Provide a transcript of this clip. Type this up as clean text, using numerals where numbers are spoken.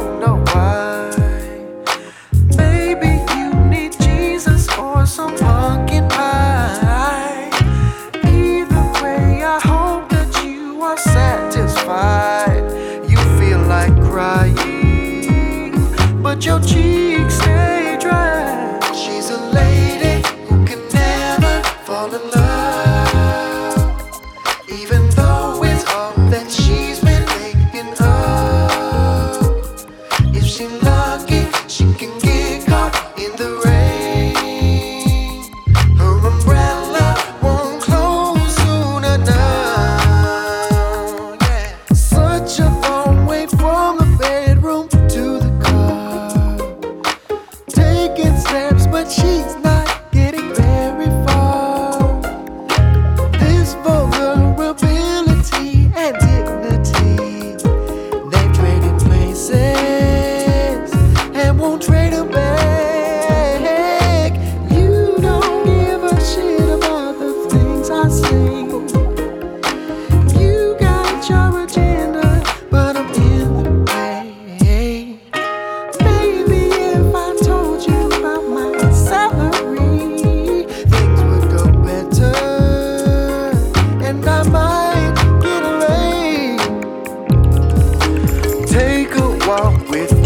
wonder why. Maybe you need Jesus or some pumpkin pie. Either way, I hope that you are satisfied. You feel like crying, but your cheeks stay dry. She's a lady who can never fall in love, even though it's all that she's been thinking of. If she's lucky, she can get caught in the rain. Her umbrella won't close soon enough. Yeah. Such a long way from the bedroom to the car. Taking steps, but she's not getting very far. This vulnerability and dignity, they've traded places and won't trade them back. You don't give a shit about the things I say. You got your agenda, but I'm in the way. Maybe if I told you about my salary, things would go better, and I might get a raise. Take a walk with